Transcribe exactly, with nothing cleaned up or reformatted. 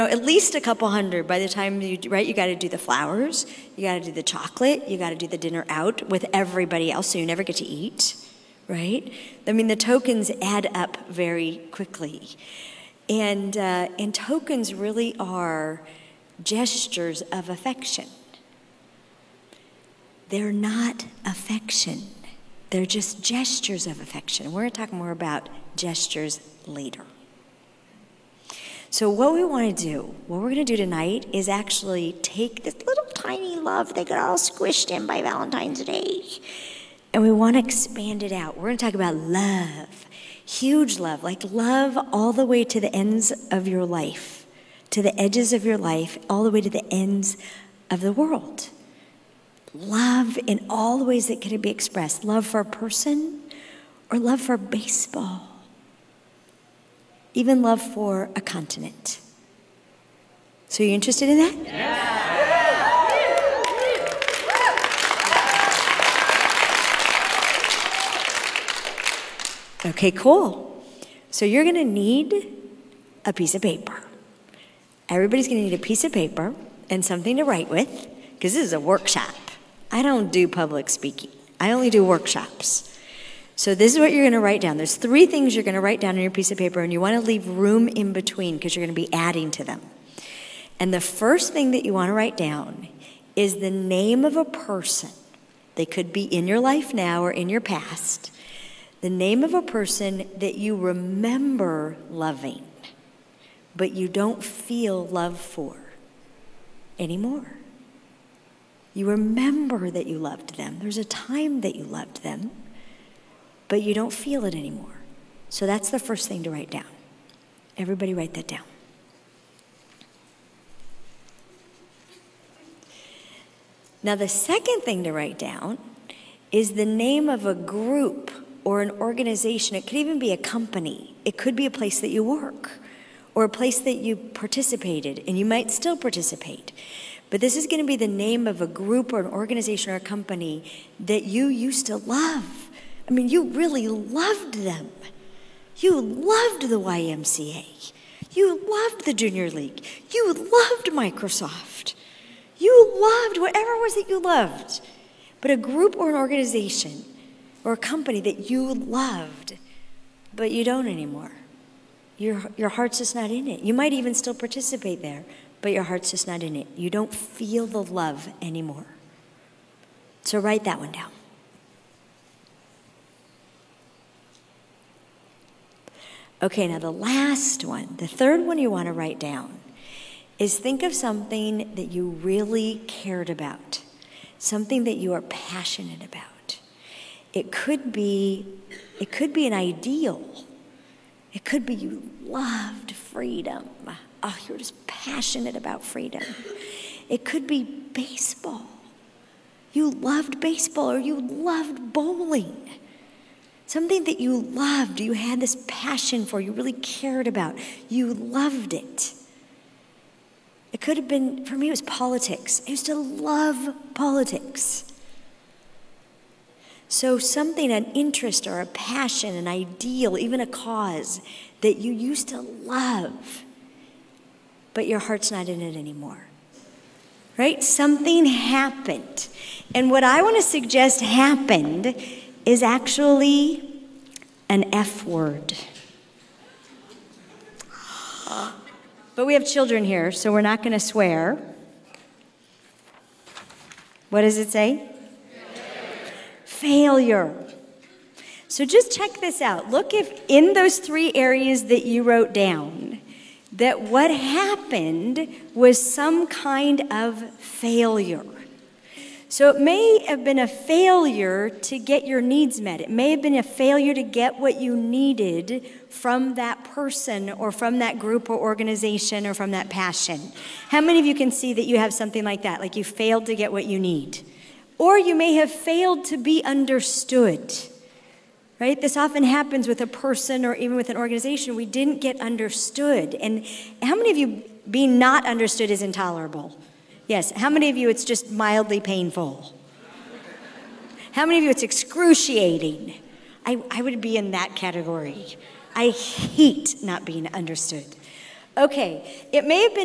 At least a couple hundred by the time you, right, you got to do the flowers, you got to do the chocolate, you got to do the dinner out with everybody else so you never get to eat, right? I mean, the tokens add up very quickly. And, uh, and tokens really are gestures of affection. They're not affection. They're just gestures of affection. We're going to talk more about gestures later. So what we want to do, what we're going to do tonight is actually take this little tiny love that got all squished in by Valentine's Day, and we want to expand it out. We're going to talk about love, huge love, like love all the way to the ends of your life, to the edges of your life, all the way to the ends of the world. Love in all the ways that can be expressed. Love for a person or love for baseball. Even love for a continent. So you interested in that? Yeah. Okay, cool. So you're going to need a piece of paper. Everybody's going to need a piece of paper and something to write with, because this is a workshop. I don't do public speaking. I only do workshops. So this is what you're going to write down. There's three things you're going to write down on your piece of paper, and you want to leave room in between because you're going to be adding to them. And the first thing that you want to write down is the name of a person. They could be in your life now or in your past. The name of a person that you remember loving, but you don't feel love for anymore. You remember that you loved them. There's a time that you loved them, but you don't feel it anymore. So that's the first thing to write down. Everybody write that down. Now the second thing to write down is the name of a group or an organization. It could even be a company. It could be a place that you work or a place that you participated, and you might still participate. But this is going to be the name of a group or an organization or a company that you used to love. I mean, you really loved them. You loved the Y M C A. You loved the Junior League. You loved Microsoft. You loved whatever it was that you loved. But a group or an organization or a company that you loved, but you don't anymore. Your, your heart's just not in it. You might even still participate there, but your heart's just not in it. You don't feel the love anymore. So write that one down. Okay, now the last one, the third one you want to write down is think of something that you really cared about, something that you are passionate about. It could be, it could be an ideal. It could be you loved freedom. Oh, you're just passionate about freedom. It could be baseball. You loved baseball or you loved bowling. Something that you loved, you had this passion for, you really cared about. You loved it. It could have been, for me, it was politics. I used to love politics. So something, an interest or a passion, an ideal, even a cause that you used to love, but your heart's not in it anymore. Right? Something happened. And what I want to suggest happened is actually an F word. But we have children here, so we're not going to swear. What does it say? Failure. So just check this out. Look if in those three areas that you wrote down, that what happened was some kind of failure. So it may have been a failure to get your needs met. It may have been a failure to get what you needed from that person or from that group or organization or from that passion. How many of you can see that you have something like that, like you failed to get what you need? Or you may have failed to be understood, right? This often happens with a person or even with an organization. We didn't get understood. And how many of you being not understood is intolerable? Yes. How many of you it's just mildly painful? How many of you it's excruciating? I, I would be in that category. I hate not being understood. Okay, it may have been